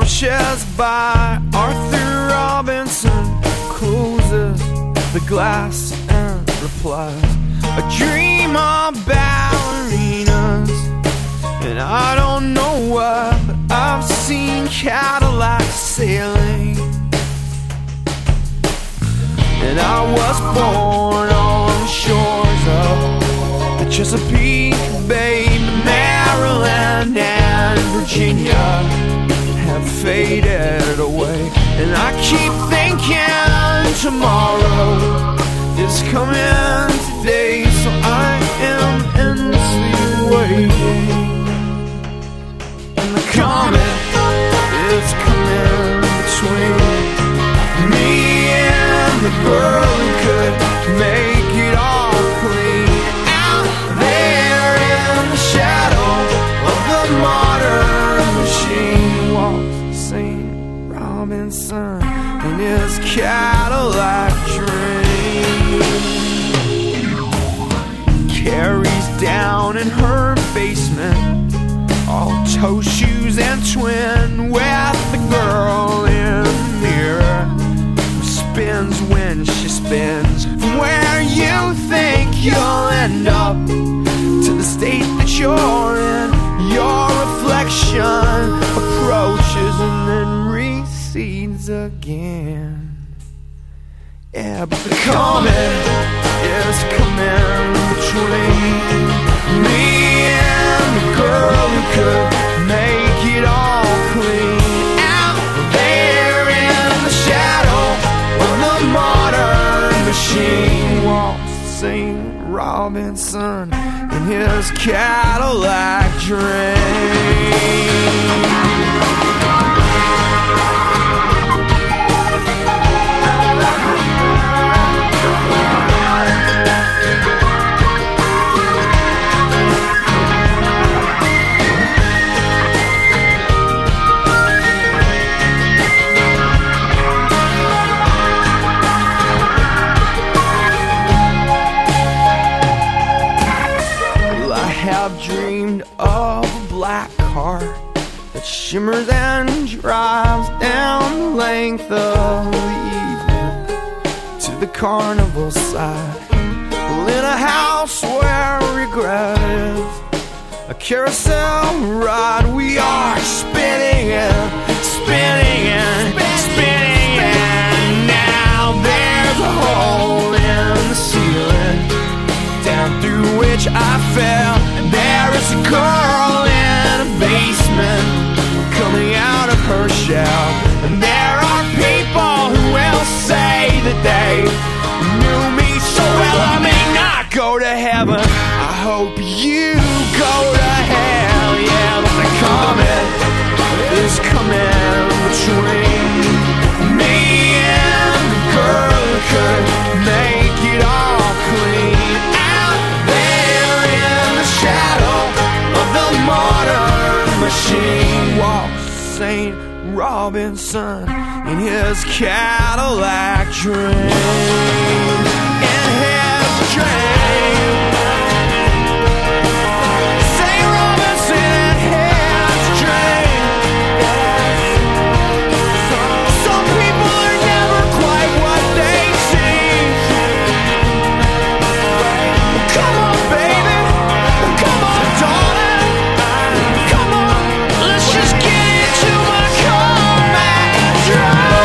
pushes by. Arthur Robinson closes the glass and replies, a dream of ballerinas. And I don't know what, but I've seen Cadillacs sailing. And I was born on the shores of the Chesapeake Bay. Maryland and Virginia have faded away. And I keep thinking tomorrow is coming today. So I am endlessly waiting. And the comet is coming between me and the girl who could make it all clean. Out there in the shadow of the modern machine walks St. Robinson in his Cadillac dream. Carrie's down in her basement, all toe shoes and twin, with the girl in the mirror who spins when she spins. From where you think you'll end up to the state that you're in, your reflection approaches and then recedes again. Yeah, but the comet is coming between me and the girl who could make it all clean. Out there in the shadow of the modern machine walks St. Robinson in his Cadillac dream. I've dreamed of a black car that shimmers and drives down the length of the evening to the carnival side. Well, in a house where regret is a carousel ride, we are spinning and spinning and spinning, and now there's a hole in the ceiling down through which I fell. There is a girl in a basement coming out of her shell. And there are people who will say that they knew me so well. I may not go to heaven, I hope you go to hell. Yeah, but the comet is coming between me and the girl who could make it all clean. Out there in the shadow of the modern machine walks St. Robinson in his Cadillac dream. In his dream, St. Robinson in his dream. Some people are never quite what they seem. Come on, baby. Come on, darling. Come on, let's just get into my comeback drive.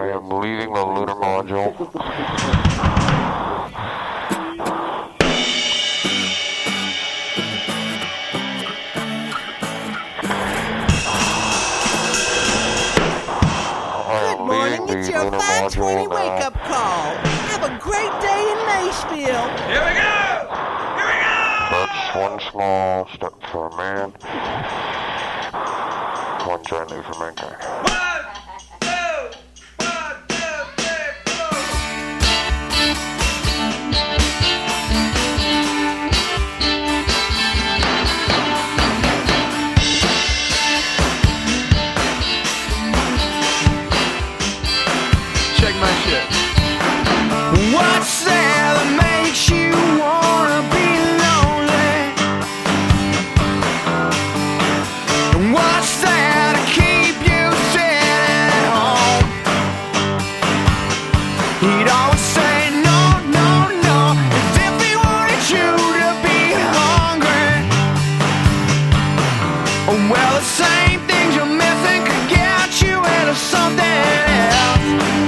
I am leaving the lunar module. Good morning, it's your 5:20 wake-up call. Have a great day in Nashville. Here we go! Here we go! That's one small step for man, one giant leap for mankind. 1, 2, 1, 2, 3, 4. Check my shit. What's there that makes you wanna be lonely? And what's there to keep you sitting at home? He'd always say no, no, no, as if he wanted you to be hungry. Well, the same things you're missing could get you into something else.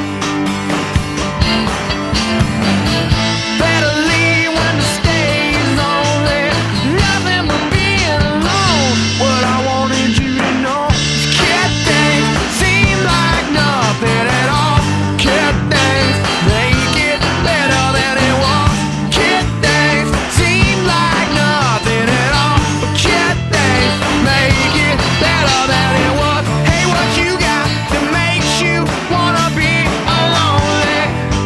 Better leave when the stay's lonely. Nothing but being alone. What I wanted you to know is kid things seem like nothing at all. Kid things make it better than it was. Kid things seem like nothing at all. But kid things make it better than it was. Hey, what you got that makes you wanna be lonely?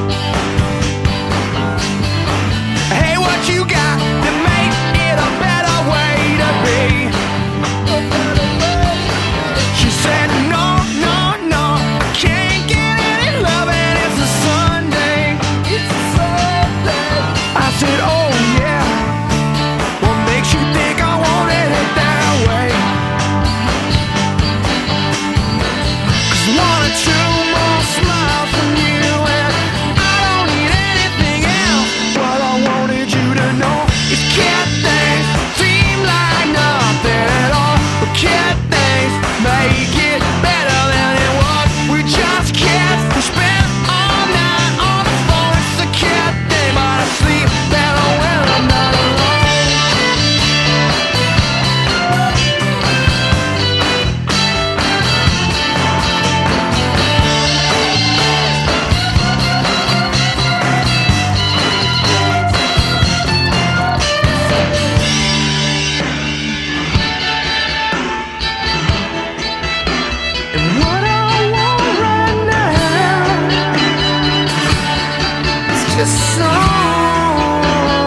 Hey, what you got that makes it a better way to be? She said, no, no, no, I can't get any love and it's a Sunday. It's a Sunday. I said, oh yeah, what makes you think I wanted it that way? 'Cause one or two more smiles from you and I don't need anything else. What I wanted you to know is kid things seem like nothing at all. But kid things make it better than it was. We just kids who spend all night on the phone. It's a kid thing, but I sleep better when I'm not alone. And what I want right now is just some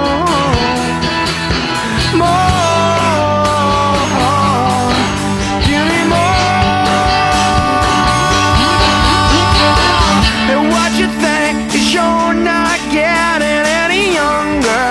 more. Give me more. And what you think is you're not getting any younger.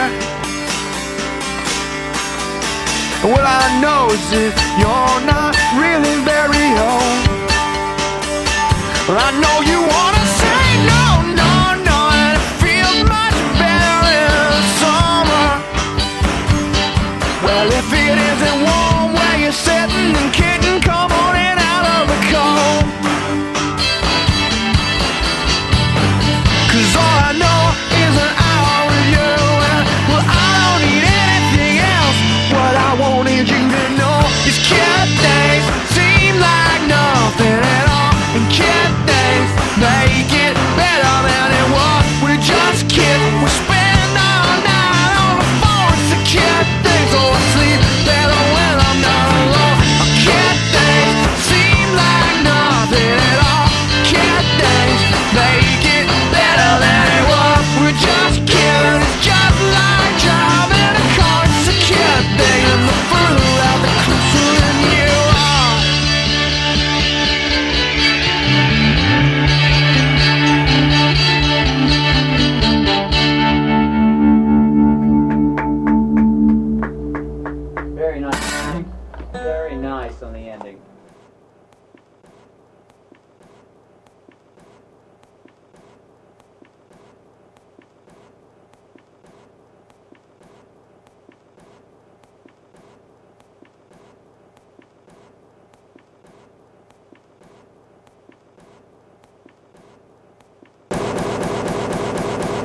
What I know is that you're not really very old. Well, I know you wanna say no, no, no, and it feels much better in the summer. Well, if it isn't warm where you're sitting, then kitten, come on in out of the cold. 'Cause all I know is an hour with you, and well, I don't need anything else. What I wanted you to know is kid things seem like nothing at all. And kid things make it better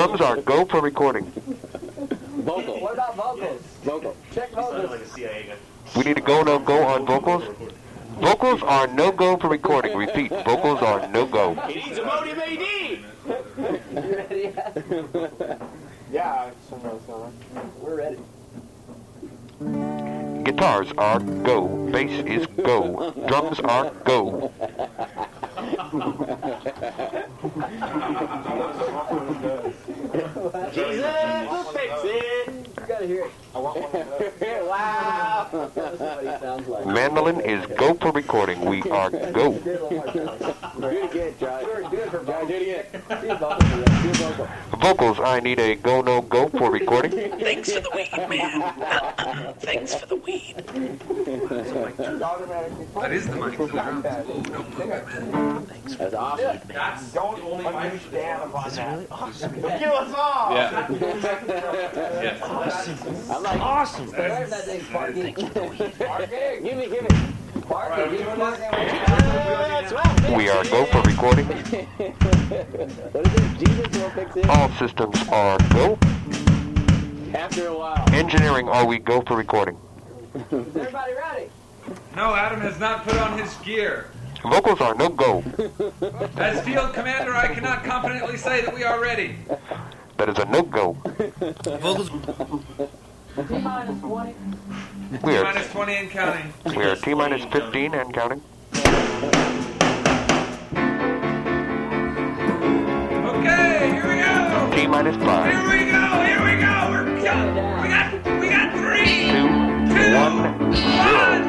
Drums are go for recording. Vocal. What about vocals? Vocal. Check vocals. We need a go, no go on vocals. Vocals are no go for recording. Repeat, vocals are no go. He needs a Modium AD. You ready? Yeah, We're ready. Guitars are go. Bass is go. Drums are go. Jesus will fix it. You gotta hear it. Wow. That's what he sounds like. Mandolin is go for recording. We are go. Do it again, Josh. Do it for Josh, do it again. Do vocals. Do vocal. Vocals, I need a go, no go for recording. Thanks for the weed, man. Thanks for the weed. That is the money. That's awesome. Don't only understand upon that. Kill us all. Yeah. I'm like, Awesome. Where's that thing, Sparky? give me. Sparky, give me We are go for recording. What is it? Jesus will fix it. All systems are go. After a while. Engineering, are we go for recording? Is everybody ready? No, Adam has not put on his gear. Vocals are no go. As field commander, I cannot confidently say that we are ready. That is a no go. Vocals. T-minus 20. We are Minus 20 and counting. T minus 15 and counting. Okay, here we go. T minus 5. Here we go. We're done. We got 3, 2, 2, 1, 0.